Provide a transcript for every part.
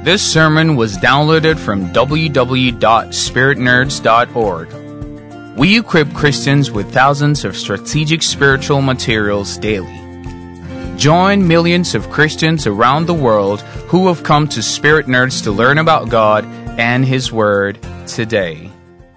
This sermon was downloaded from www.spiritnerds.org. We equip Christians with thousands of strategic spiritual materials daily. Join millions of Christians around the world who have come to Spirit Nerds to learn about God and His Word today.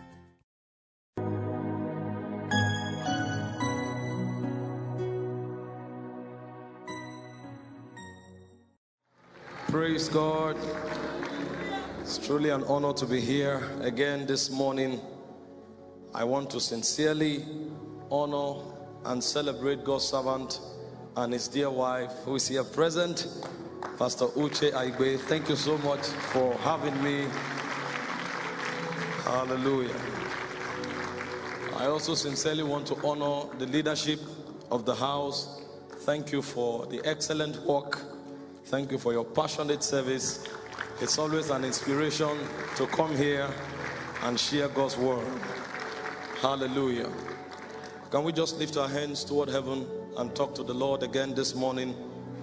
Praise God. It's truly an honor to be here again this morning. I want to sincerely honor and celebrate God's servant and his dear wife who is here present, Pastor Uche Aigbe. Thank you so much for having me. Hallelujah. I also sincerely want to honor the leadership of the house. Thank you for the excellent work. Thank you for your passionate service. It's always an inspiration to come here and share God's word. Hallelujah. Can we just lift our hands toward heaven and talk to the Lord again this morning?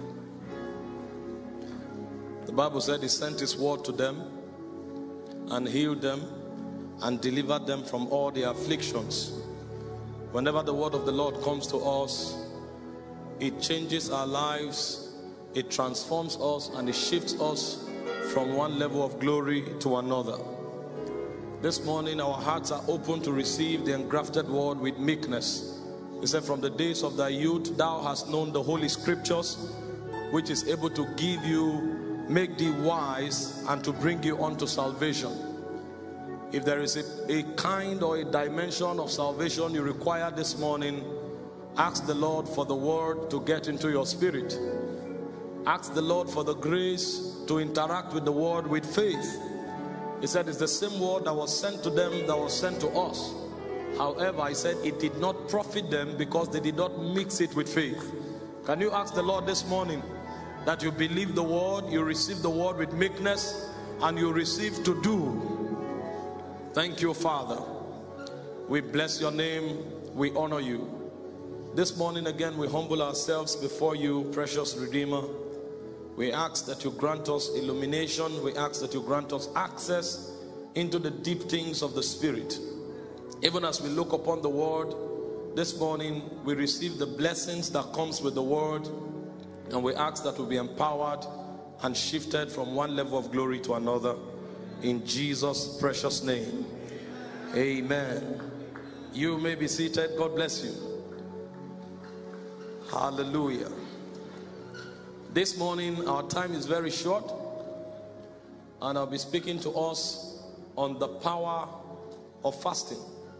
The Bible said He sent His word to them and healed them and delivered them from all their afflictions. Whenever the word of the Lord comes to us, it changes our lives. It transforms us and it shifts us from one level of glory to another. This morning our hearts are open to receive the engrafted word with meekness. He said, from the days of thy youth thou hast known the holy scriptures, which is able to give you, make thee wise, and to bring you unto salvation. If there is a kind or a dimension of salvation you require this morning, ask the Lord for the word to get into your spirit. Ask the Lord for the grace to interact with the word with faith. He said it's the same word that was sent to them that was sent to us. However, He said it did not profit them because they did not mix it with faith. Can you ask the Lord this morning that you believe the word, you receive the word with meekness, and you receive to do? Thank you, Father. We bless your name. We honor you. This morning again we humble ourselves before you, precious Redeemer. We ask that you grant us illumination. We ask that you grant us access into the deep things of the Spirit. Even as we look upon the word this morning, we receive the blessings that comes with the word, and we ask that we be empowered and shifted from one level of glory to another. In Jesus' precious name, amen. You may be seated. God bless you. Hallelujah. This morning our time is very short, and I'll be speaking to us on the power of fasting.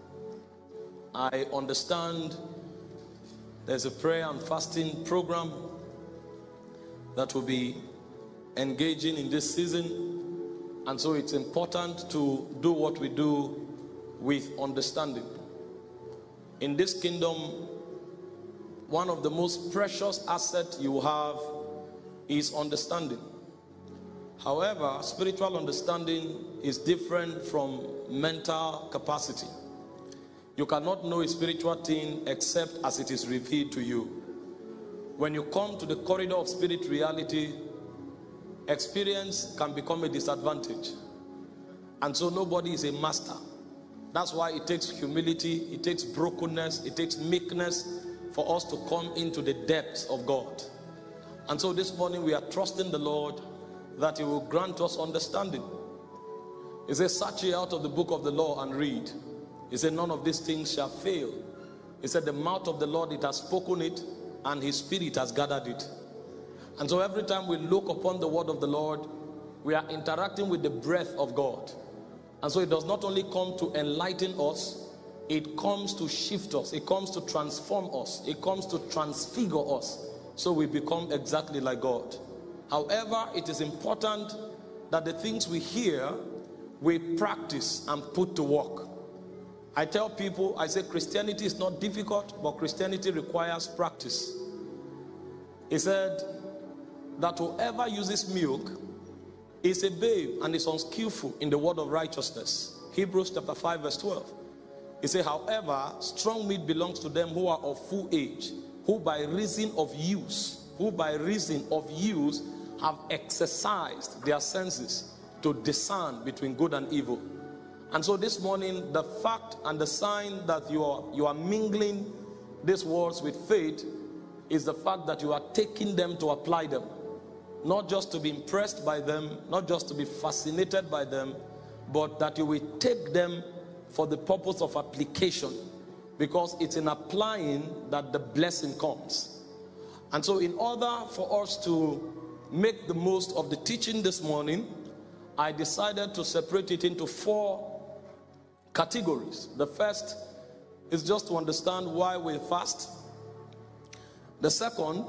I understand there's a prayer and fasting program that will be engaging in this season, and so it's important to do what we do with understanding. In this kingdom, one of the most precious assets you have is understanding. However, spiritual understanding is different from mental capacity. You cannot know a spiritual thing except as it is revealed to you. When you come to the corridor of spirit reality, experience can become a disadvantage. And so nobody is a master. That's why it takes humility, it takes brokenness, it takes meekness for us to come into the depths of God. And so this morning we are trusting the Lord that He will grant us understanding. He says, search ye out of the book of the law and read. He said, none of these things shall fail. He said, the mouth of the Lord, it has spoken it, and His Spirit has gathered it. And so every time we look upon the word of the Lord, we are interacting with the breath of God. And so it does not only come to enlighten us, it comes to shift us, it comes to transform us, it comes to transfigure us, so we become exactly like God. However, it is important that the things we hear, we practice and put to work. I tell people, I say Christianity is not difficult, but Christianity requires practice. He said that whoever uses milk is a babe and is unskillful in the word of righteousness. Hebrews chapter 5 verse 12. He said, however, strong meat belongs to them who are of full age, who by reason of use have exercised their senses to discern between good and evil. And so this morning, the fact and the sign that you are mingling these words with faith is the fact that you are taking them to apply them. Not just to be impressed by them, not just to be fascinated by them, but that you will take them for the purpose of application, because it's in applying that the blessing comes. And so in order for us to make the most of the teaching this morning, I decided to separate it into 4 categories. The first is just to understand why we fast. The second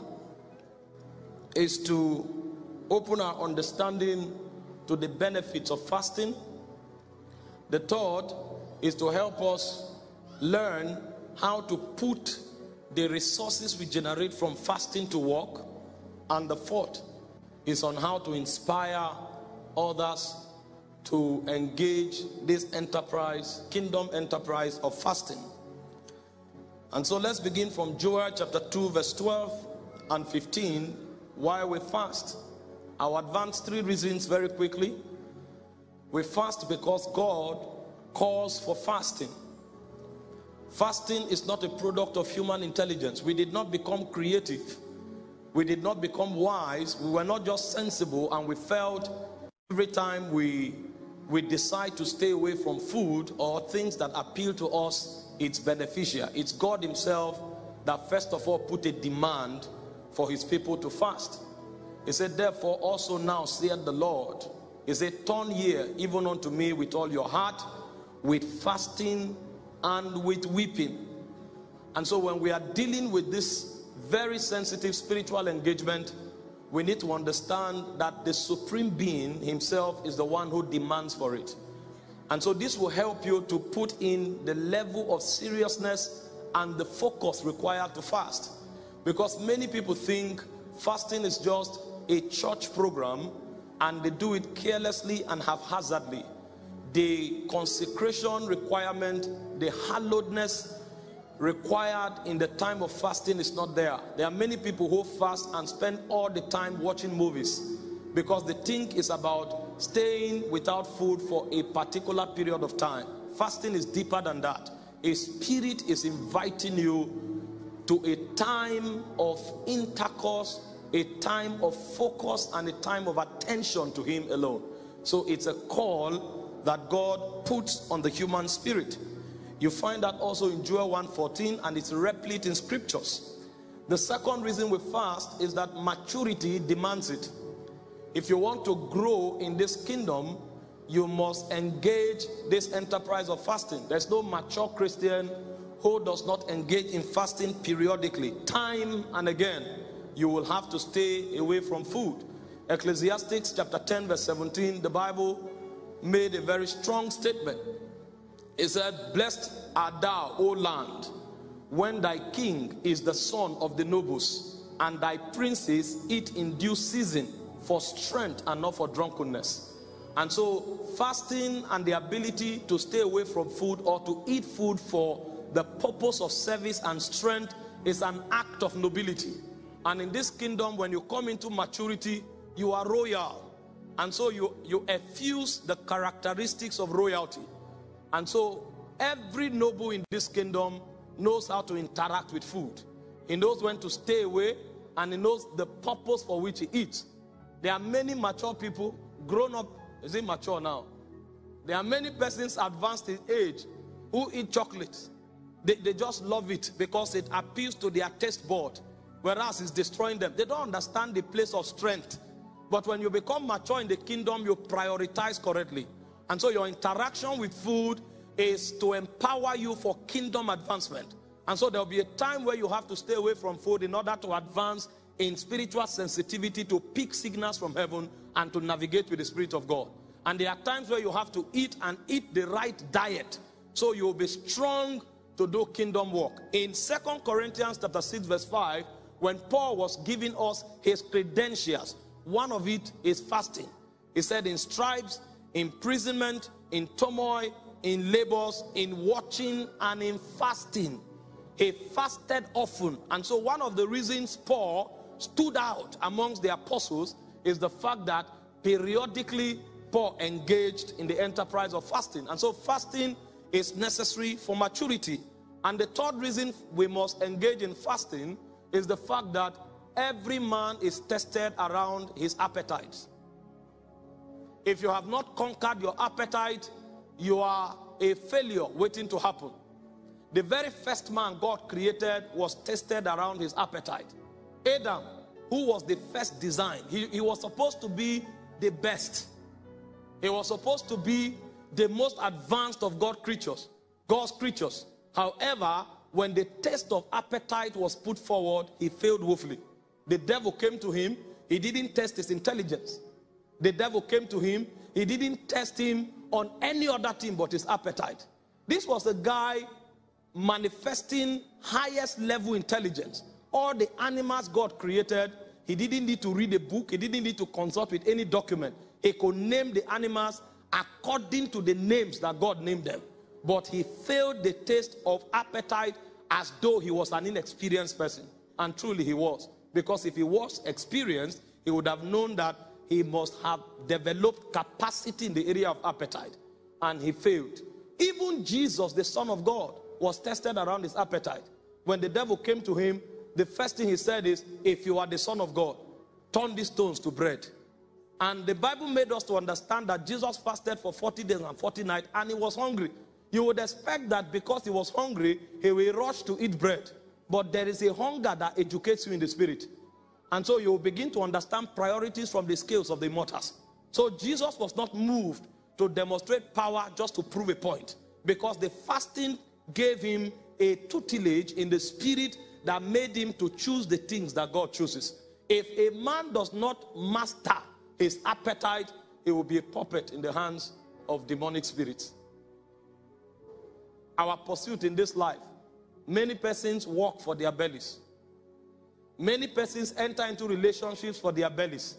is to open our understanding to the benefits of fasting. The third is to help us learn how to put the resources we generate from fasting to work. And the fourth is on how to inspire others to engage this enterprise, kingdom enterprise of fasting. And so let's begin from Joel chapter 2 verse 12 and 15, why we fast. I'll advance 3 reasons very quickly. We fast because God calls for fasting. Fasting is not a product of human intelligence. We did not become creative. We did not become wise. We were not just sensible, and we felt every time we decide to stay away from food or things that appeal to us, it's beneficial. It's God himself that first of all put a demand for his people to fast. He said, therefore also now saith the Lord, he said, turn ye even unto me with all your heart, with fasting and with weeping. And so when we are dealing with this very sensitive spiritual engagement, we need to understand that the supreme being himself is the one who demands for it. And so this will help you to put in the level of seriousness and the focus required to fast. Because many people think fasting is just a church program, and they do it carelessly and haphazardly. The consecration requirement, the hallowedness required in the time of fasting is not there. There are many people who fast and spend all the time watching movies because they think it's about staying without food for a particular period of time. Fasting is deeper than that. A spirit is inviting you to a time of intercourse, a time of focus, and a time of attention to him alone. So it's a call that God puts on the human spirit. You find that also in Joel 1:14, and it's replete in scriptures. The second reason we fast is that maturity demands it. If you want to grow in this kingdom, you must engage this enterprise of fasting. There's no mature Christian who does not engage in fasting periodically. Time and again, you will have to stay away from food. Ecclesiastes chapter 10 verse 17, the Bible made a very strong statement. It said, blessed art thou, O land, when thy king is the son of the nobles, and thy princes eat in due season for strength and not for drunkenness. And so fasting and the ability to stay away from food or to eat food for the purpose of service and strength is an act of nobility. And in this kingdom, when you come into maturity, you are royal. And so you effuse the characteristics of royalty. And so every noble in this kingdom knows how to interact with food. He knows when to stay away, and he knows the purpose for which he eats. There are many mature people, grown up, is it mature now? There are many persons advanced in age who eat chocolates. They just love it because it appeals to their taste board, whereas it's destroying them. They don't understand the place of strength. But when you become mature in the kingdom, you prioritize correctly. And so your interaction with food is to empower you for kingdom advancement. And so there'll be a time where you have to stay away from food in order to advance in spiritual sensitivity, to pick signals from heaven and to navigate with the Spirit of God. And there are times where you have to eat and eat the right diet, so you'll be strong to do kingdom work. In 2 Corinthians chapter 6 verse 5, when Paul was giving us his credentials, one of it is fasting. He said, in stripes, imprisonment, in turmoil, in labors, in watching, and in fasting. He fasted often. And so one of the reasons Paul stood out amongst the apostles is the fact that periodically Paul engaged in the enterprise of fasting. And so fasting is necessary for maturity. And the third reason we must engage in fasting is the fact that every man is tested around his appetites. If you have not conquered your appetite, you are a failure waiting to happen. The very first man God created was tested around his appetite. Adam, who was the first design, he was supposed to be the best. He was supposed to be the most advanced of God's creatures. However, when the test of appetite was put forward, he failed woefully. The devil came to him. He didn't test his intelligence. The devil came to him. He didn't test him on any other thing but his appetite. This was a guy manifesting highest level intelligence. All the animals God created, he didn't need to read a book. He didn't need to consult with any document. He could name the animals according to the names that God named them. But he failed the test of appetite as though he was an inexperienced person. And truly he was. Because if he was experienced, he would have known that he must have developed capacity in the area of appetite. And he failed. Even Jesus, the Son of God, was tested around his appetite. When the devil came to him, the first thing he said is, if you are the Son of God, turn these stones to bread. And the Bible made us to understand that Jesus fasted for 40 days and 40 nights and he was hungry. You would expect that because he was hungry, he will rush to eat bread. But there is a hunger that educates you in the spirit. And so you will begin to understand priorities from the scales of the immortals. So Jesus was not moved to demonstrate power just to prove a point. Because the fasting gave him a tutelage in the spirit that made him to choose the things that God chooses. If a man does not master his appetite, he will be a puppet in the hands of demonic spirits. Our pursuit in this life, many persons work for their bellies. Many persons enter into relationships for their bellies.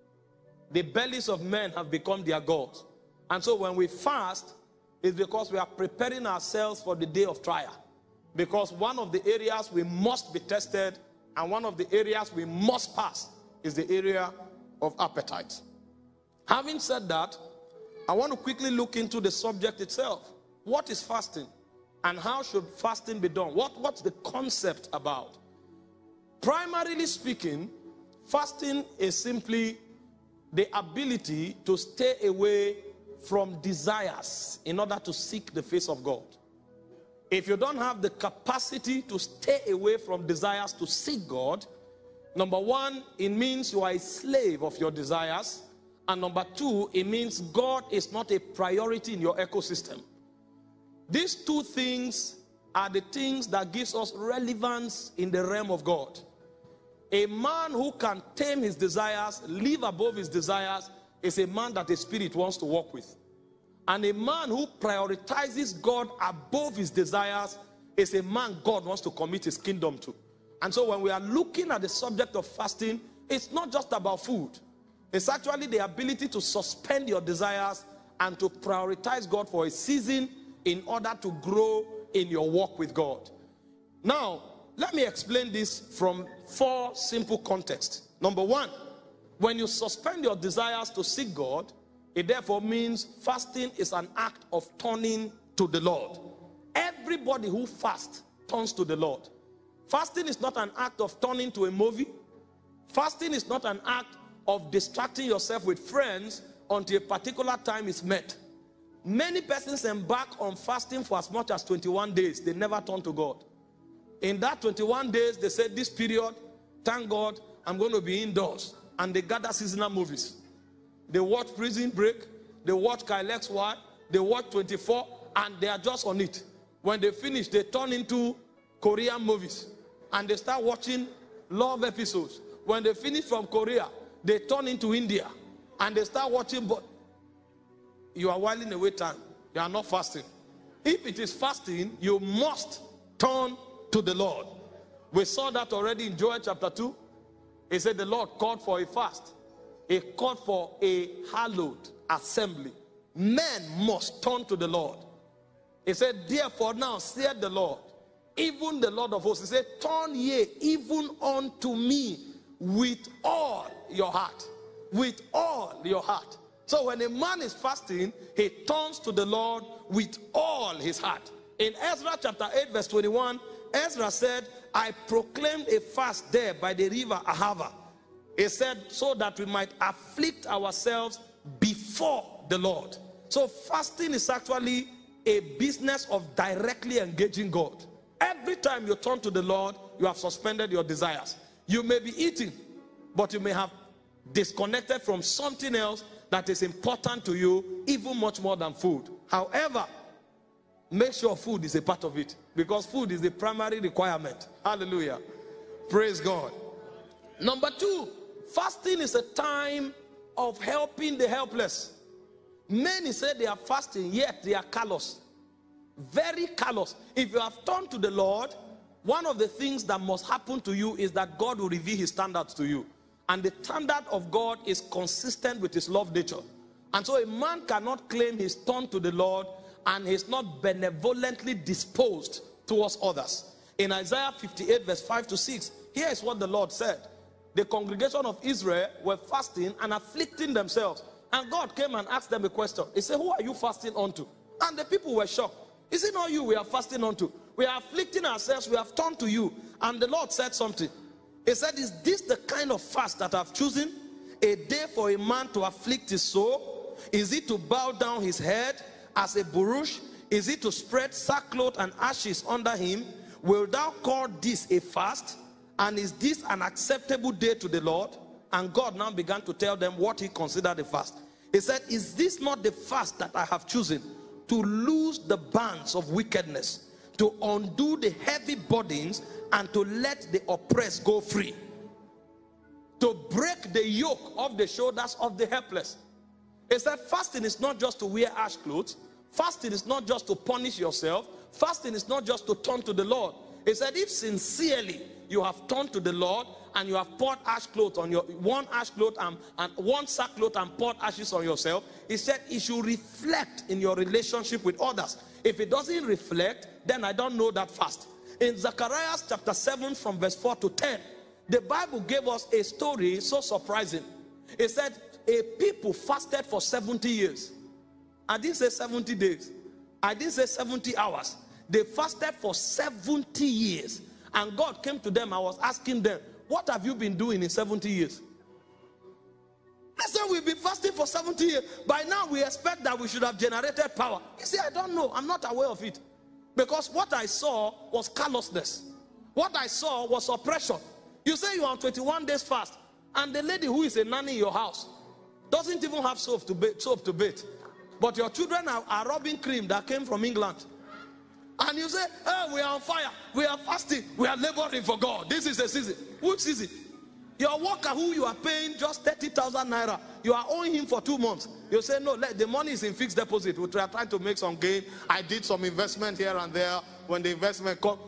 The bellies of men have become their gods. And so when we fast, it's because we are preparing ourselves for the day of trial. Because one of the areas we must be tested and one of the areas we must pass is the area of appetite. Having said that, I want to quickly look into the subject itself. What is fasting? And how should fasting be done? What's the concept about? Primarily speaking, fasting is simply the ability to stay away from desires in order to seek the face of God. If you don't have the capacity to stay away from desires to seek God, number one, it means you are a slave of your desires. And number two, it means God is not a priority in your ecosystem. These two things are the things that gives us relevance in the realm of God. A man who can tame his desires, live above his desires, is a man that the Spirit wants to work with. And a man who prioritizes God above his desires is a man God wants to commit his kingdom to. And so when we are looking at the subject of fasting, it's not just about food. It's actually the ability to suspend your desires and to prioritize God for a season in order to grow in your walk with God. Now, let me explain this from 4 simple contexts. Number one, when you suspend your desires to seek God, it therefore means fasting is an act of turning to the Lord. Everybody who fasts turns to the Lord. Fasting is not an act of turning to a movie. Fasting is not an act of distracting yourself with friends until a particular time is met. Many persons embark on fasting for as much as 21 days. They never turn to God. In that 21 days, they said, this period, thank God, I'm going to be indoors. And they gather seasonal movies. They watch Prison Break. They watch Kyle XY. They watch 24. And they are just on it. When they finish, they turn into Korean movies. And they start watching love episodes. When they finish from Korea, they turn into India. And they start watching. You are whiling away time. You are not fasting. If it is fasting, you must turn to the Lord. We saw that already in Joel chapter 2. He said the Lord called for a fast. He called for a hallowed assembly. Men must turn to the Lord. He said, therefore now saith the Lord, even the Lord of hosts. He said, turn ye even unto me with all your heart. with all your heart. So when a man is fasting, he turns to the Lord with all his heart. In Ezra chapter 8 verse 21, Ezra said, I proclaimed a fast there by the river Ahava. He said, so that we might afflict ourselves before the Lord. So fasting is actually a business of directly engaging God. Every time you turn to the Lord, you have suspended your desires. You may be eating, but you may have disconnected from something else that is important to you, even much more than food. However, make sure food is a part of it, because food is the primary requirement. Hallelujah. Praise God. Number 2, fasting is a time of helping the helpless. Many say they are fasting, yet they are callous. Very callous. If you have turned to the Lord, one of the things that must happen to you is that God will reveal his standards to you. And the standard of God is consistent with his love nature. And so a man cannot claim he's turned to the Lord and he's not benevolently disposed towards others. In Isaiah 58 verse 5 to 6, here is what the Lord said. The congregation of Israel were fasting and afflicting themselves. And God came and asked them a question. He said, who are you fasting unto? And the people were shocked. Is it not you we are fasting unto? We are afflicting ourselves. We have turned to you. And the Lord said something. He said, is this the kind of fast that I've chosen? A day for a man to afflict his soul? Is it to bow down his head as a burush? Is it to spread sackcloth and ashes under him? Will thou call this a fast? And is this an acceptable day to the Lord? And God now began to tell them what he considered a fast. He said, is this not the fast that I have chosen? To loose the bands of wickedness, to undo the heavy burdens, and to let the oppressed go free, to break the yoke of the shoulders of the helpless. He said fasting is not just to wear ash clothes. Fasting is not just to punish yourself. Fasting is not just to turn to the Lord. He said if sincerely you have turned to the Lord and you have poured ash cloth on your one ash cloth and one sackcloth and poured ashes on yourself, he said it should reflect in your relationship with others. If it doesn't reflect, then I don't know that fast. In Zechariah chapter 7 from verse 4 to 10, the Bible gave us a story so surprising. It said a people fasted for 70 years. I didn't say 70 days. I didn't say 70 hours. They fasted for 70 years. And God came to them. I was asking them, what have you been doing in 70 years? They said, we've been fasting for 70 years. By now, we expect that we should have generated power. You see, I don't know. I'm not aware of it. Because what I saw was callousness. What I saw was oppression. You say you are on 21 days fast, and the lady who is a nanny in your house doesn't even have soap to bathe. But your children are rubbing cream that came from England. And you say, oh, we are on fire. We are fasting. We are laboring for God. This is a season. Which season? Your worker who you are paying just 30,000 naira, you are owing him for 2 months. You say, no, the money is in fixed deposit. We are trying to make some gain. I did some investment here and there. When the investment comes,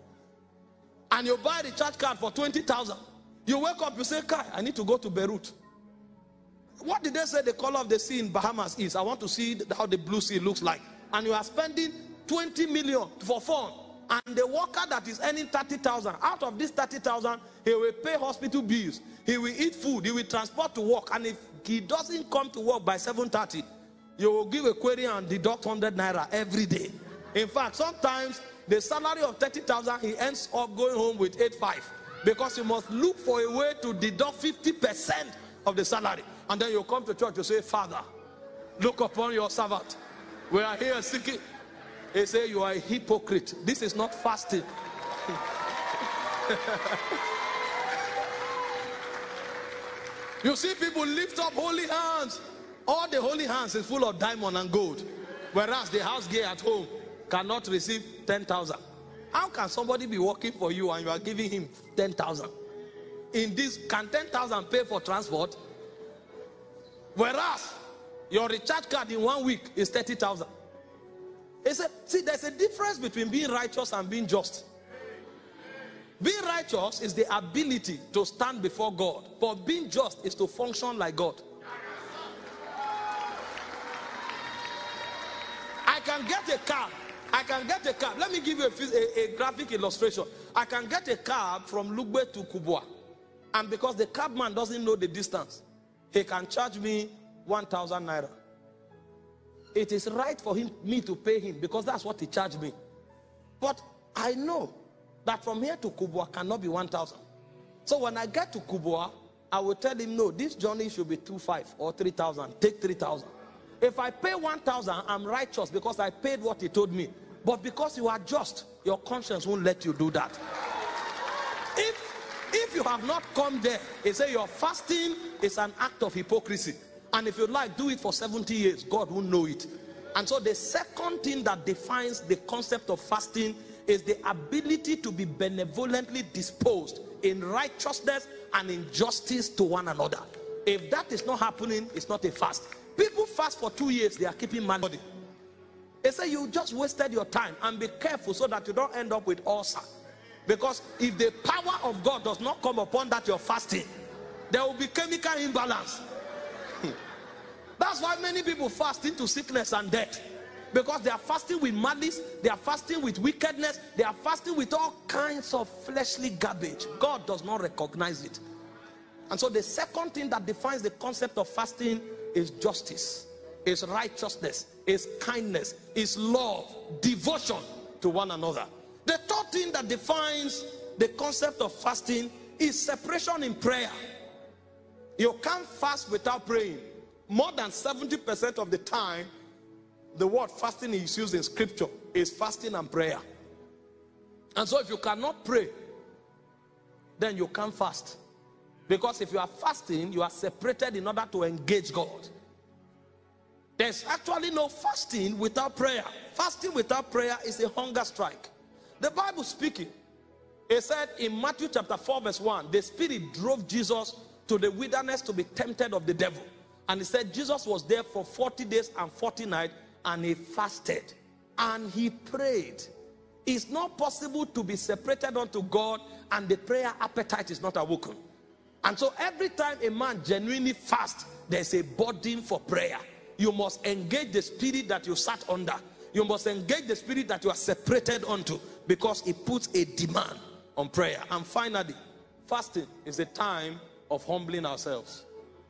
and you buy the recharge card for 20,000. You wake up, you say, Kai, I need to go to Beirut. What did they say the color of the sea in Bahamas is? I want to see how the blue sea looks like. And you are spending 20 million for fun. And the worker that is earning 30,000, out of this 30,000, he will pay hospital bills. He will eat food. He will transport to work. And if he doesn't come to work by 7:30, you will give a query and deduct 100 naira every day. In fact, sometimes the salary of 30,000, he ends up going home with 8,500. Because you must look for a way to deduct 50% of the salary. And then you come to church, you say, Father, look upon your servant. We are here seeking. They say you are a hypocrite. This is not fasting. You see people lift up holy hands. All the holy hands is full of diamond and gold. Whereas the house gear at home cannot receive 10,000. How can somebody be working for you and you are giving him 10,000? In this, can 10,000 pay for transport? Whereas your recharge card in 1 week is 30,000. See, there's a difference between being righteous and being just. Being righteous is the ability to stand before God, but being just is to function like God. I can get a cab. Let me give you a graphic illustration. I can get a cab from Lugbe to Kubwa, and because the cabman doesn't know the distance, he can charge me 1,000 naira. It is right for me to pay him because that's what he charged me. But I know that from here to Kubwa cannot be 1,000. So when I get to Kubwa, I will tell him, no, this journey should be 2,500 or 3,000. Take 3,000. If I pay 1,000, I'm righteous because I paid what he told me. But because you are just, your conscience won't let you do that. If you have not come there, he said your fasting is an act of hypocrisy. And if you like, do it for 70 years. God won't know it. And so the second thing that defines the concept of fasting is the ability to be benevolently disposed in righteousness and in justice to one another. If that is not happening, it's not a fast. People fast for 2 years, they are keeping mad body. They say you just wasted your time, and be careful so that you don't end up with ulcer. Because if the power of God does not come upon that you're fasting, there will be chemical imbalance. That's why many people fast into sickness and death. Because they are fasting with malice, they are fasting with wickedness, they are fasting with all kinds of fleshly garbage. God does not recognize it. And so the second thing that defines the concept of fasting is justice, is righteousness, is kindness, is love, devotion to one another. The third thing that defines the concept of fasting is separation in prayer. You can't fast without praying. More than 70% of the time, the word fasting is used in scripture is fasting and prayer. And so if you cannot pray, then you can't fast. Because if you are fasting, you are separated in order to engage God. There's actually no fasting without prayer. Fasting without prayer is a hunger strike. The Bible speaking, it said in Matthew chapter 4 verse 1, the Spirit drove Jesus to the wilderness to be tempted of the devil. And he said Jesus was there for 40 days and 40 nights, and he fasted and he prayed. It's not possible to be separated unto God and the prayer appetite is not awoken. And so every time a man genuinely fasts, there's a burden for prayer. You must engage the spirit that you sat under. You must engage the spirit that you are separated unto, because it puts a demand on prayer. And finally, fasting is a time of humbling ourselves.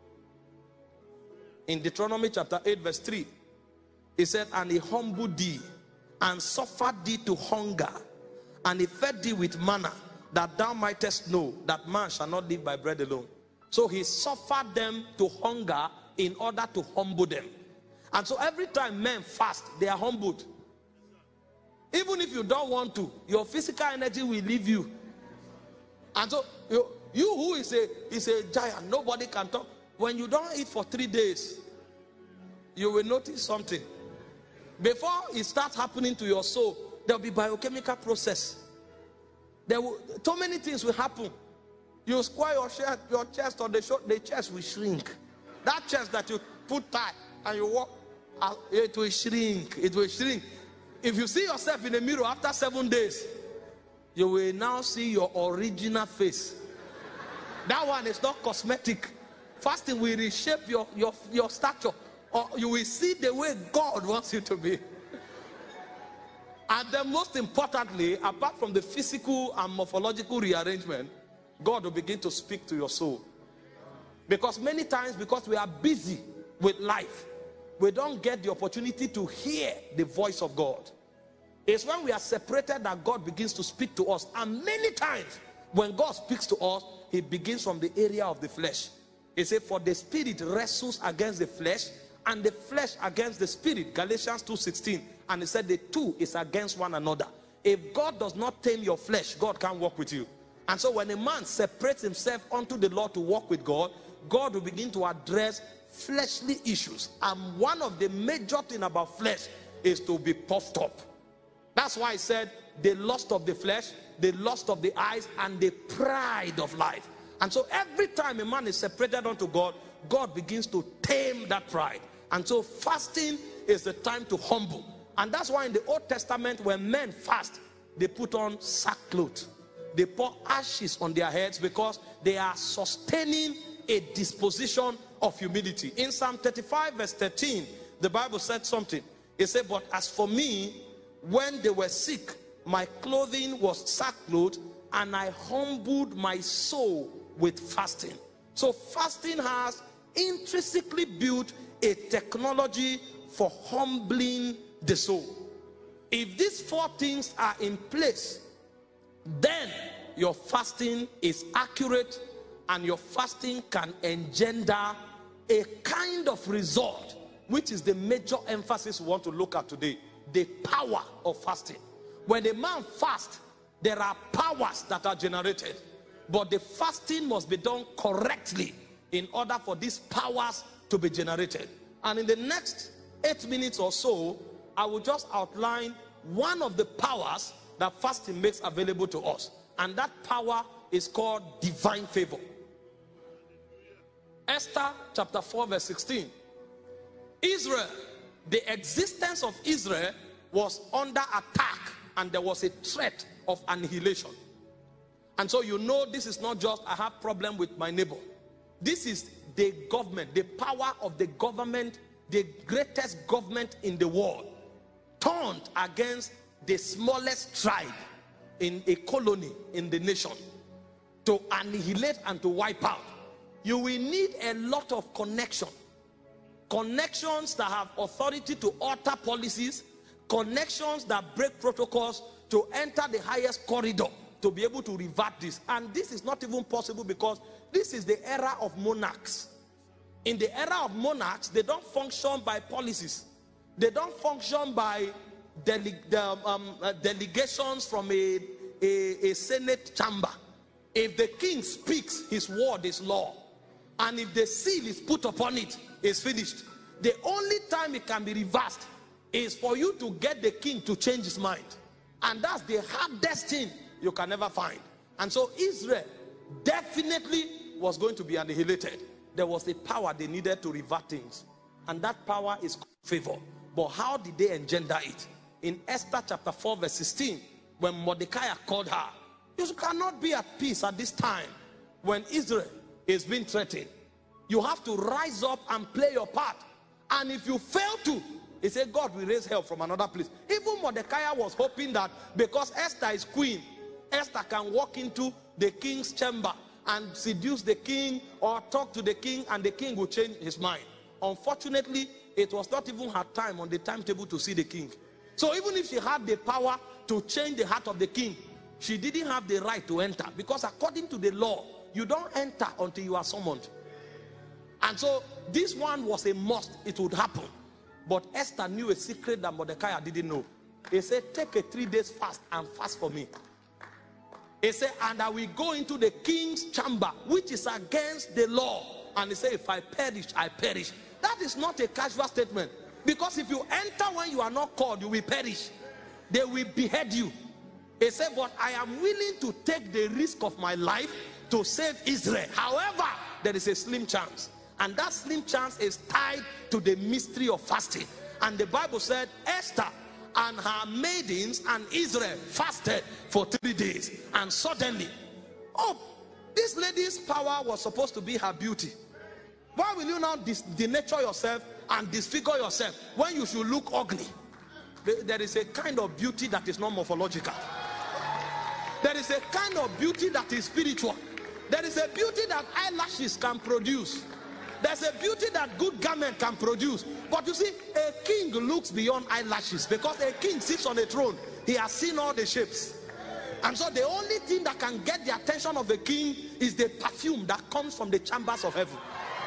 In Deuteronomy chapter 8 verse 3, he said, and he humbled thee and suffered thee to hunger, and he fed thee with manna, that thou mightest know that man shall not live by bread alone. So he suffered them to hunger in order to humble them. And so every time men fast, they are humbled. Even if you don't want to, your physical energy will leave you. And so you who is a giant, nobody can talk. When you don't eat for 3 days, you will notice something. Before it starts happening to your soul, there will be biochemical process. So many things will happen. You square your chest or the chest will shrink. That chest that you put tight and you walk, it will shrink. It will shrink. If you see yourself in the mirror after 7 days, you will now see your original face. That one is not cosmetic. Fasting will reshape your stature, or you will see the way God wants you to be. And then most importantly, apart from the physical and morphological rearrangement, God will begin to speak to your soul. Because many times, because we are busy with life, we don't get the opportunity to hear the voice of God. It's when we are separated that God begins to speak to us. And many times, when God speaks to us, he begins from the area of the flesh. He said, for the spirit wrestles against the flesh, and the flesh against the spirit. Galatians 2:16. And he said the two is against one another. If God does not tame your flesh, God can't walk with you. And so when a man separates himself unto the Lord to walk with God, God will begin to address fleshly issues. And one of the major things about flesh is to be puffed up. That's why I said the lust of the flesh, the lust of the eyes, and the pride of life. And so every time a man is separated unto God, God begins to tame that pride. And so fasting is the time to humble. And that's why in the Old Testament, when men fast, they put on sackcloth. They pour ashes on their heads, because they are sustaining a disposition of humility. In Psalm 35 verse 13, the Bible said something. It said, but as for me, when they were sick, my clothing was sackcloth, and I humbled my soul with fasting. So fasting has intrinsically built a technology for humbling the soul. If these 4 things are in place, then your fasting is accurate and your fasting can engender a kind of result, which is the major emphasis we want to look at today. The power of fasting. When a man fasts, there are powers that are generated, but the fasting must be done correctly in order for these powers to be generated. And in the next 8 minutes or so, I will just outline one of the powers that fasting makes available to us, and that power is called divine favor. Esther chapter 4 verse 16. Israel, the existence of Israel was under attack, and there was a threat of annihilation. And so you know, this is not just I have problem with my neighbor. This is the government, the power of the government, the greatest government in the world, turned against the smallest tribe in a colony in the nation to annihilate and to wipe out. You will need a lot of connections that have authority to alter policies, connections that break protocols, to enter the highest corridor to be able to revert this. And this is not even possible because this is the era of monarchs. In the era of monarchs, they don't function by policies. They don't function by delegations from a senate chamber. If the king speaks, his word is law. And if the seal is put upon it, it's finished. The only time it can be reversed is for you to get the king to change his mind. And that's the hardest thing you can ever find. And so Israel definitely was going to be annihilated. There was a power they needed to revert things. And that power is favor. But how did they engender it? In Esther chapter 4 verse 16, when Mordecai called her, you cannot be at peace at this time when Israel is being threatened. You have to rise up and play your part. And if you fail to, he said God will raise help from another place. Even Mordecai was hoping that because Esther is queen, Esther can walk into the king's chamber and seduce the king or talk to the king, and the king will change his mind. Unfortunately, it was not even her time on the timetable to see the king. So even if she had the power to change the heart of the king, she didn't have the right to enter, because according to the law, you don't enter until you are summoned. And so this one was a must. It would happen. But Esther knew a secret that Mordecai didn't know. He said, take a 3 days fast and fast for me. He said, and I will go into the king's chamber, which is against the law. And he said, if I perish, I perish. That is not a casual statement. Because if you enter when you are not called, you will perish. They will behead you. He said, but I am willing to take the risk of my life to save Israel. However, there is a slim chance. And that slim chance is tied to the mystery of fasting. And the Bible said Esther and her maidens and Israel fasted for 3 days. And suddenly, this lady's power was supposed to be her beauty. Why will you now denature yourself and disfigure yourself when you should look ugly? There is a kind of beauty that is not morphological. There is a kind of beauty that is spiritual. There is a beauty that eyelashes can produce. There's a beauty that good garment can produce. But you see, a king looks beyond eyelashes, because a king sits on a throne. He has seen all the shapes. And so the only thing that can get the attention of a king is the perfume that comes from the chambers of heaven.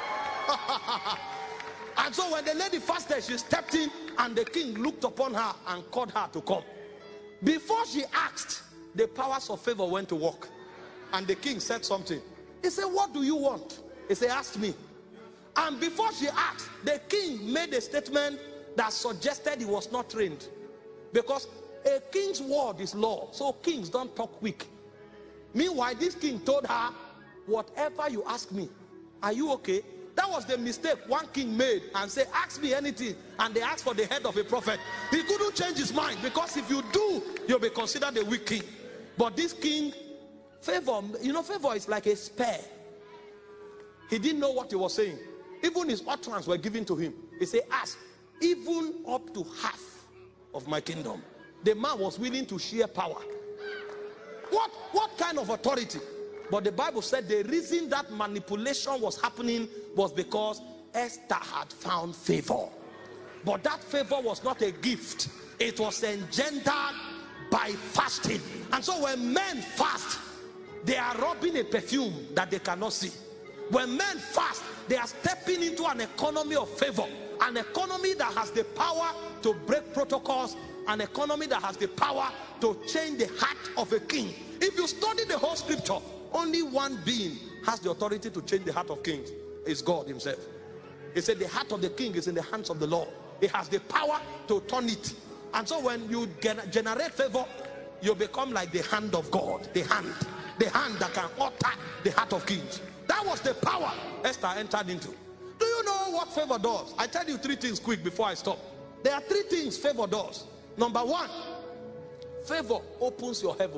And so when the lady fasted, she stepped in, and the king looked upon her and called her to come. Before she asked, the powers of favor went to work. And the king said something. He said, what do you want? He said, ask me. And before she asked, the king made a statement that suggested he was not trained. Because a king's word is law, so kings don't talk quick. Meanwhile, this king told her, whatever you ask me, are you okay? That was the mistake one king made, and said, ask me anything. And they asked for the head of a prophet. He couldn't change his mind, because if you do, you'll be considered a weak king. But this king, favor is like a spear. He didn't know what he was saying. Even his utterance were given to him. He said, ask, even up to half of my kingdom. The man was willing to share power. What kind of authority? But the Bible said the reason that manipulation was happening was because Esther had found favor. But that favor was not a gift. It was engendered by fasting. And so when men fast, they are rubbing a perfume that they cannot see. When men fast, they are stepping into an economy of favor. An economy that has the power to break protocols. An economy that has the power to change the heart of a king. If you study the whole scripture, only one being has the authority to change the heart of kings. It's God himself. He said the heart of the king is in the hands of the Lord. He has the power to turn it. And so when you generate favor, you become like the hand of God. The hand that can alter the heart of kings. That was the power Esther entered into. Do you know what favor does? I tell you 3 things quick before I stop. There are 3 things favor does. Number 1, favor opens your heaven.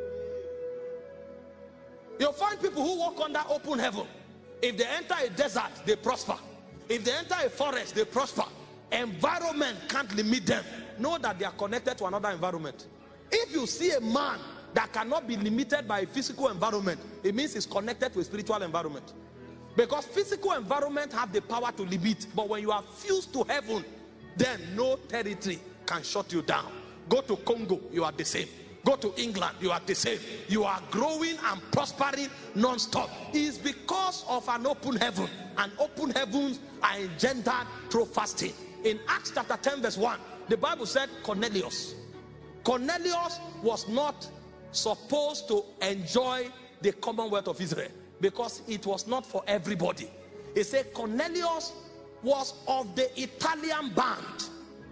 You'll find people who walk under open heaven. If they enter a desert, they prosper. If they enter a forest, they prosper. Environment can't limit them. Know that they are connected to another environment. If you see a man that cannot be limited by a physical environment, it means he's connected to a spiritual environment. Because physical environment have the power to limit. But when you are fused to heaven, then no territory can shut you down. Go to Congo, you are the same. Go to England, you are the same. You are growing and prospering non-stop. It's because of an open heaven. And open heavens are engendered through fasting. In Acts chapter 10 verse 1, the Bible said Cornelius was not supposed to enjoy the commonwealth of Israel because it was not for everybody. It said Cornelius was of the Italian band.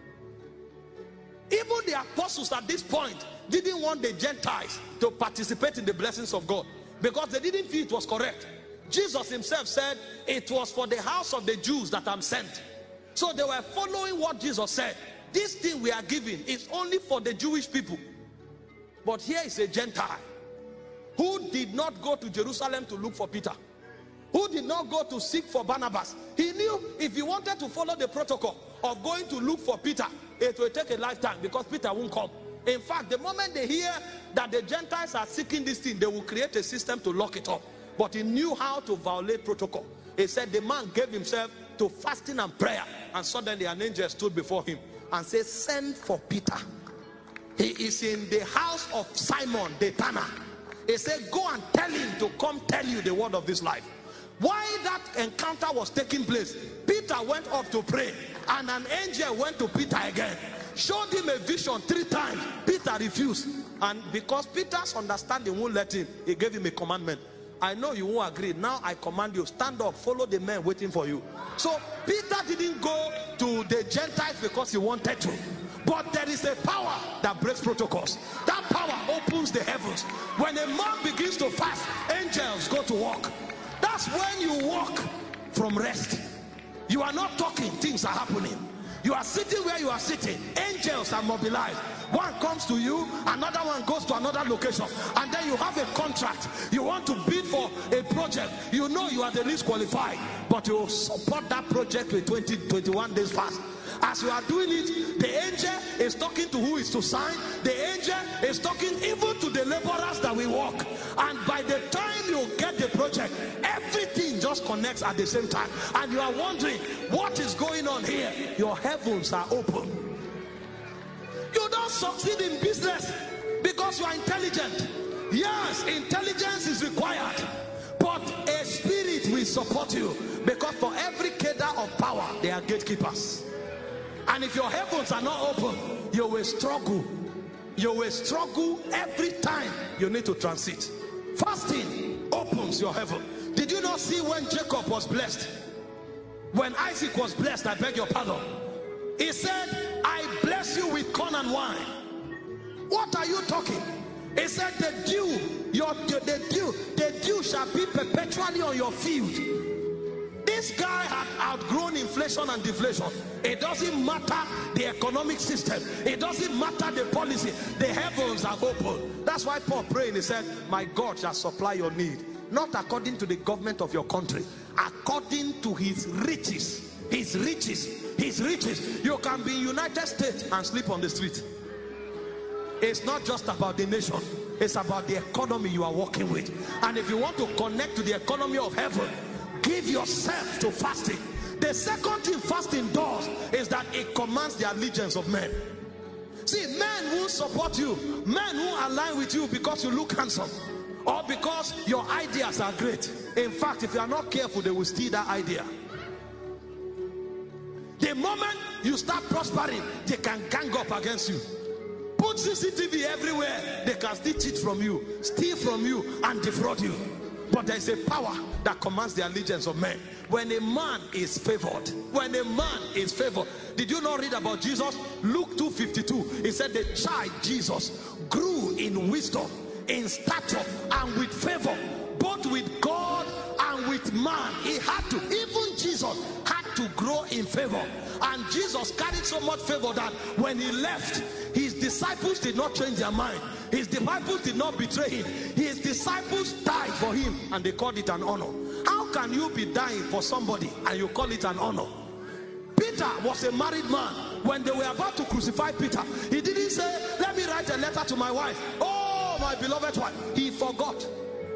Even the apostles at this point didn't want the Gentiles to participate in the blessings of God because they didn't feel it was correct. Jesus himself said, it was for the house of the Jews that I'm sent. So they were following what Jesus said. This thing we are giving is only for the Jewish people. But here is a Gentile who did not go to Jerusalem to look for Peter, who did not go to seek for Barnabas. He knew if he wanted to follow the protocol of going to look for Peter, it will take a lifetime because Peter won't come. In fact, the moment they hear that the Gentiles are seeking this thing, they will create a system to lock it up. But he knew how to violate protocol. He said the man gave himself to fasting and prayer, and suddenly an angel stood before him and said, send for Peter. He is in the house of Simon the tanner. He said, go and tell him to come tell you the word of this life. While that encounter was taking place, Peter went up to pray, and an angel went to Peter again, showed him a vision 3 times. Peter refused, and because Peter's understanding won't let him, he gave him a commandment. I know you won't agree. Now I command you, stand up, follow the men waiting for you. So Peter didn't go to the Gentiles because he wanted to. But there is a power that breaks protocols. That power opens the heavens. When a man begins to fast, angels go to work. That's when you walk from rest. You are not talking, things are happening. You are sitting where you are sitting. Angels are mobilized. One comes to you, another one goes to another location, and then you have a contract. You want to bid for a project. You know you are the least qualified, but you support that project with 21 days fast. As you are doing it, the angel is talking to who is to sign. The angel is talking even to the laborers that will work. And by the time you get the project, everything just connects at the same time. And you are wondering, what is going on here? Your heavens are open. You don't succeed in business because you are intelligent. Yes, intelligence is required, but a spirit will support you, because for every cadre of power there are gatekeepers. And if your heavens are not open, you will struggle. You will struggle every time you need to transit. Fasting opens your heaven. Did you not see when Jacob was blessed? When Isaac was blessed, I beg your pardon, he said, I bless you with corn and wine. What are you talking? He said, the dew shall be perpetually on your field. This guy had outgrown inflation and deflation. It doesn't matter the economic system. It doesn't matter the policy. The heavens are open. That's why Paul prayed. He said, my God shall supply your need. Not according to the government of your country. According to his riches. His riches. His riches. You can be in United States and sleep on the street. It's not just about the nation. It's about the economy you are working with. And if you want to connect to the economy of heaven, give yourself to fasting. The second thing fasting does is that it commands the allegiance of men. See, men who support you, men who align with you because you look handsome, or because your ideas are great. In fact, if you are not careful, they will steal that idea. The moment you start prospering, they can gang up against you. Put CCTV everywhere, they can still cheat from you, steal from you, and defraud you. But there is a power that commands the allegiance of men. When a man is favored, when a man is favored. Did you not read about Jesus? Luke 2:52. It said the child Jesus grew in wisdom, in stature, and with favor, both with God and with man. He had to, even Jesus had to grow in favor. And Jesus carried so much favor that when he left, his disciples did not change their mind. His disciples did not betray him. His disciples died for him, and they called it an honor. How can you be dying for somebody and you call it an honor? Peter was a married man. When they were about to crucify Peter, he didn't say, let me write a letter to my wife. Oh, my beloved wife. He forgot.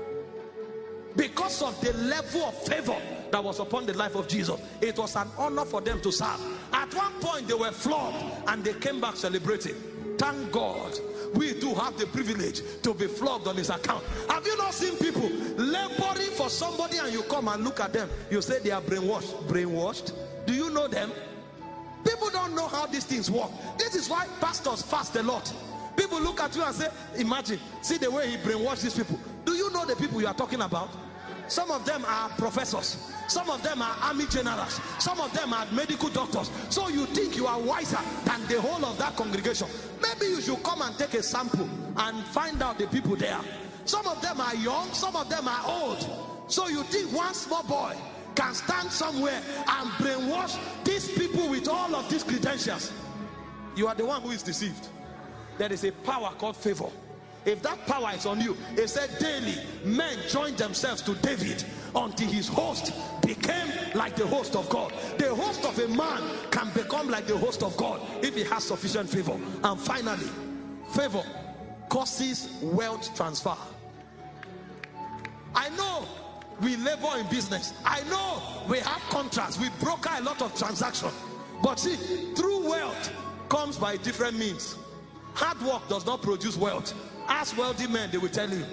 Because of the level of favor that was upon the life of Jesus, it was an honor for them to serve. At one point they were flogged and they came back celebrating. Thank God we do have the privilege to be flogged on his account. Have you not seen people laboring for somebody and you come and look at them, you say they are brainwashed? Brainwashed? Do you know them? People don't know how these things work. This is why pastors fast a lot. People look at you and say, imagine, see the way he brainwashed these people. Do you know the people you are talking about? Some of them are professors. Some of them are army generals. Some of them are medical doctors. So you think you are wiser than the whole of that congregation. Maybe you should come and take a sample and find out the people there. Some of them are young. Some of them are old. So you think one small boy can stand somewhere and brainwash these people with all of these credentials? You are the one who is deceived. There is a power called favor. If that power is on you, it said daily men joined themselves to David until his host became like the host of God. The host of a man can become like the host of God if he has sufficient favor. And finally, favor causes wealth transfer. I know we labor in business. I know we have contracts. We broker a lot of transactions. But see, true wealth comes by different means. Hard work does not produce wealth. Ask wealthy men, they will tell you.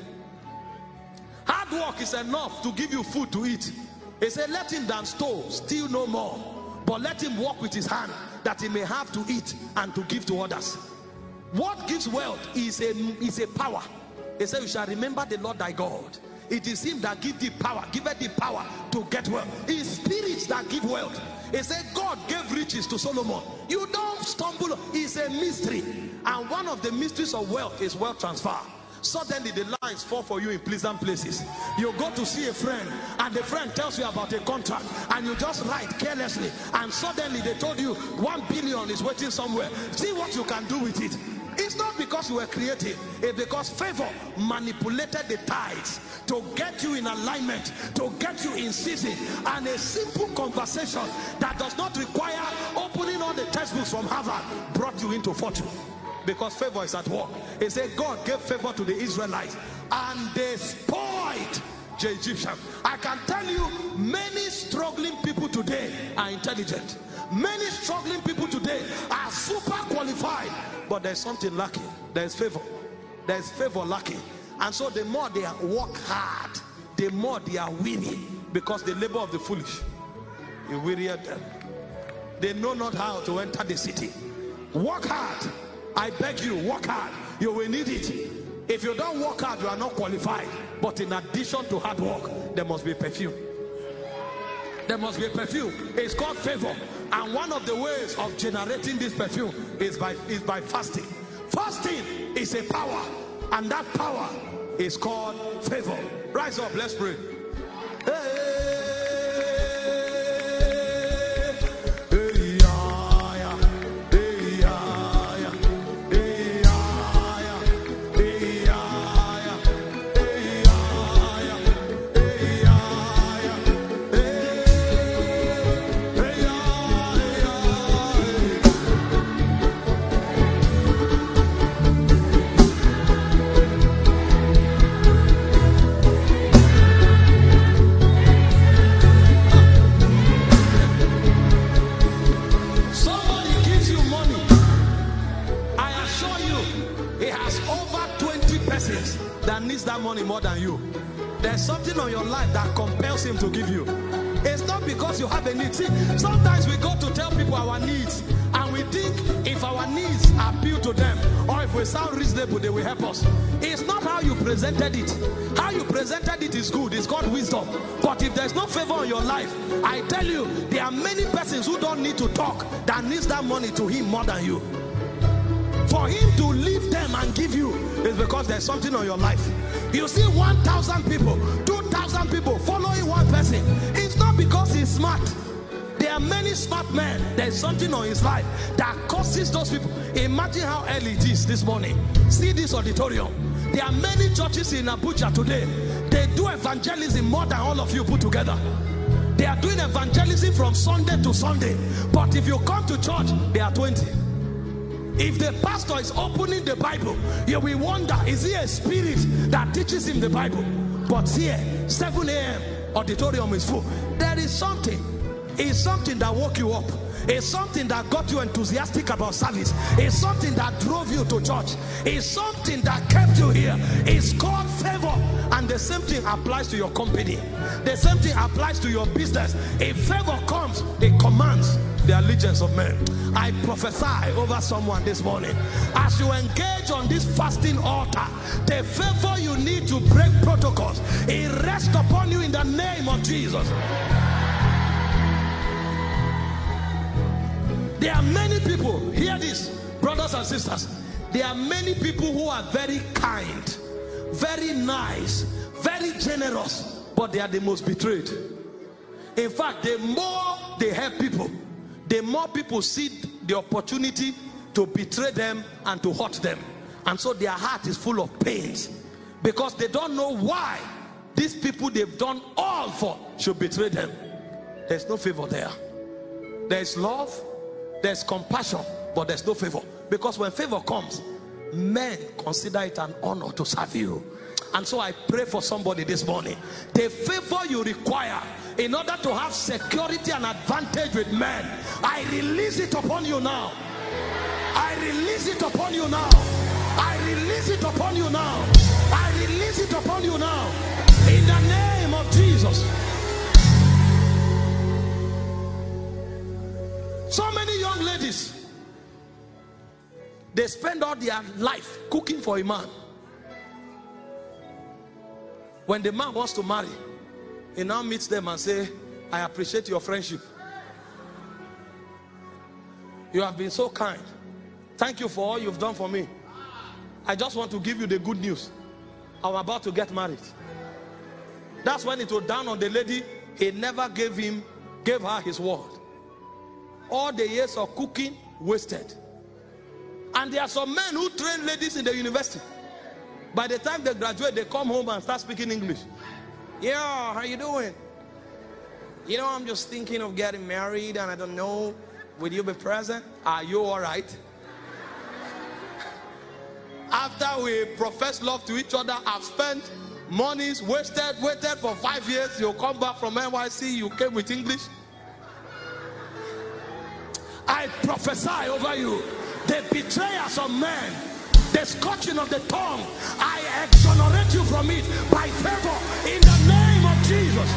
Hard work is enough to give you food to eat. They say, let him that stole steal no more, but let him work with his hand, that he may have to eat and to give to others. What gives wealth is a power. They say, you shall remember the Lord thy God. It is him that gives thee power, giveth thee power to get wealth. It is spirits that give wealth. He said God gave riches to Solomon. You don't stumble. It's a mystery. And one of the mysteries of wealth is wealth transfer. Suddenly the lines fall for you in pleasant places. You go to see a friend and the friend tells you about a contract and you just write carelessly, and suddenly they told you 1 billion is waiting somewhere. See what you can do with it. It's not because you were creative. It's because favor manipulated the tides to get you in alignment, to get you in season. And a simple conversation that does not require opening all the textbooks from Harvard brought you into fortune. Because favor is at work. It said God gave favor to the Israelites and they spoiled the Egyptians. I can tell you, many struggling people today are intelligent. Many struggling people today are super qualified, but there's something lacking. There's favor. There's favor lacking. And so the more they work hard, the more they are weary, because the labor of the foolish, you weary them. They know not how to enter the city. Work hard. I beg you, work hard. You will need it. If you don't work hard, you are not qualified. But in addition to hard work, there must be perfume. There must be a perfume. It's called favor. And one of the ways of generating this perfume is by fasting. Fasting is a power, and that power is called favor. Rise up, let's pray. that money more than you. There's something on your life that compels him to give you. It's not because you have a need. See, sometimes we go to tell people our needs, and we think if our needs appeal to them, or if we sound reasonable, they will help us. It's not how you presented it. How you presented it is good. It's called wisdom. But if there's no favor in your life, I tell you, there are many persons who don't need to talk that needs that money to him more than you. For him to leave them and give you is because there's something on your life. You see 1,000 people, 2,000 people following one person. It's not because he's smart. There are many smart men. There's something on his life that causes those people. Imagine how early it is this morning. See this auditorium. There are many churches in Abuja today. They do evangelism more than all of you put together. They are doing evangelism from Sunday to Sunday. But if you come to church, they are 20. If the pastor is opening the Bible, you will wonder, is he a spirit that teaches him the Bible? But here, 7 a.m., auditorium is full. There is something. It's something that woke you up. It's something that got you enthusiastic about service. It's something that drove you to church. It's something that kept you here. It's called favor. And the same thing applies to your company. The same thing applies to your business. If favor comes, it commands the allegiance of men. I prophesy over someone this morning. As you engage on this fasting altar, the favor you need to break protocols, it rests upon you in the name of Jesus. There are many people, hear this, brothers and sisters. There are many people who are very kind, very nice, very generous, but they are the most betrayed. In fact, the more they help people, the more people see the opportunity to betray them and to hurt them. And so their heart is full of pains because they don't know why these people they've done all for should betray them. There's no favor there. There's love, there's compassion, but there's no favor. Because when favor comes, men consider it an honor to serve you. And so I pray for somebody this morning. The favor you require in order to have security and advantage with men, I release it upon you now. I release it upon you now. I release it upon you now. I release it upon you now. In the name of Jesus. So many young ladies, they spend all their life cooking for a man. When the man wants to marry, he now meets them and says, I appreciate your friendship. You have been so kind. Thank you for all you've done for me. I just want to give you the good news. I'm about to get married. That's when it was down on the lady. He never gave her his word. All the years of cooking wasted. And there are some men who train ladies in the university. By the time they graduate, they come home and start speaking English. Yeah, how you doing? You know, I'm just thinking of getting married and I don't know, will you be present? Are you all right? After we profess love to each other, I've spent monies, waited for 5 years. You come back from NYC, you came with English. I prophesy over you, the betrayers of men, the scorching of the tongue, I exonerate you from it by favor in the name of Jesus.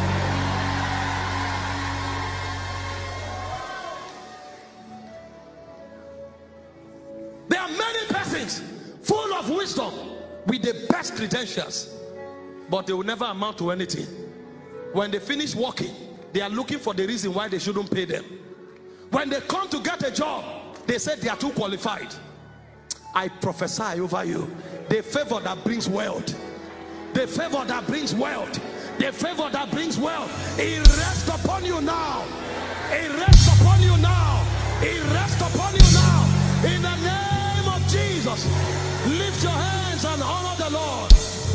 There are many persons full of wisdom with the best credentials, but they will never amount to anything. When they finish working, they are looking for the reason why they shouldn't pay them. When they come to get a job, they say they are too qualified. I prophesy over you, the favor that brings wealth, the favor that brings wealth, the favor that brings wealth, it rests upon you now. It rests upon you now. It rests upon you now. In the name of Jesus, lift your hands and honor the Lord.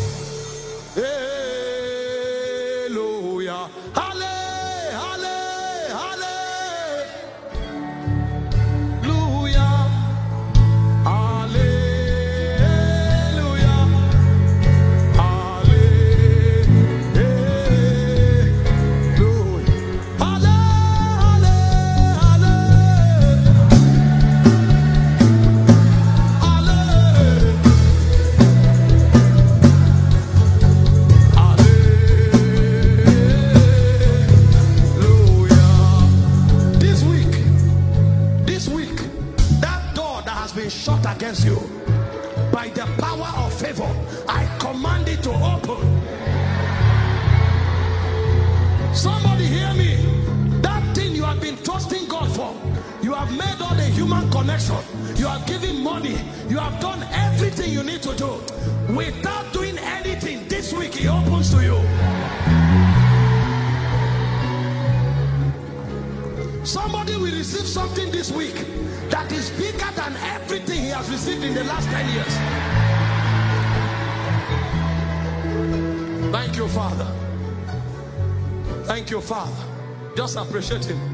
Hallelujah. Hallelujah. shut against you, by the power of favor, I command it to open. Somebody hear me. That thing you have been trusting God for, you have made all the human connection, you have given money, you have done everything you need to do. Without doing anything, this week He opens to you. Somebody will receive something this week that is bigger than everything he has received in the last 10 years. Thank you, Father. Thank you, Father. Just appreciate Him.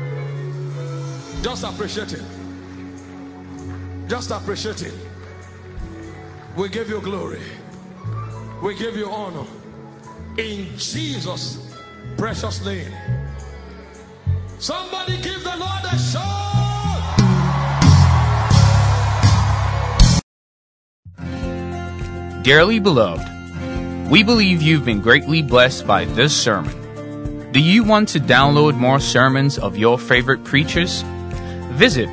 Just appreciate Him. Just appreciate Him. We give you glory. We give you honor. In Jesus' precious name. Somebody give the Lord a shout. Dearly beloved, we believe you've been greatly blessed by this sermon. Do you want to download more sermons of your favorite preachers? Visit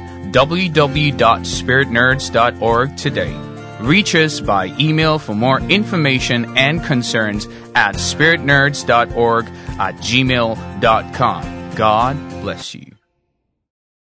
www.spiritnerds.org today. Reach us by email for more information and concerns at spiritnerds.org@gmail.com. God bless you.